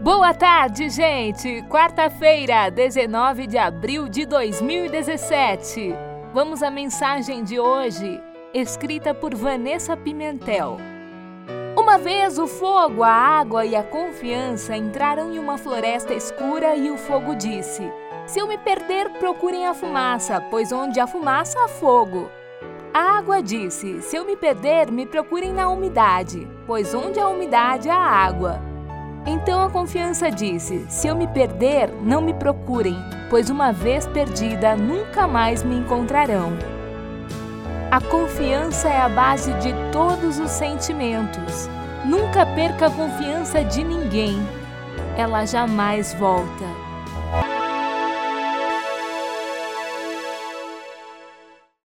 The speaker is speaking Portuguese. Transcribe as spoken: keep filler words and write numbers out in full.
Boa tarde, gente! Quarta-feira, dezenove de abril de dois mil e dezessete. Vamos à mensagem de hoje, escrita por Vanessa Pimentel. Uma vez o fogo, a água e a confiança entraram em uma floresta escura e o fogo disse: "Se eu me perder, procurem a fumaça, pois onde há fumaça há fogo." A água disse: "Se eu me perder, me procurem na umidade, pois onde há umidade há água." Então a confiança disse: "Se eu me perder, não me procurem, pois uma vez perdida, nunca mais me encontrarão." A confiança é a base de todos os sentimentos. Nunca perca a confiança de ninguém. Ela jamais volta.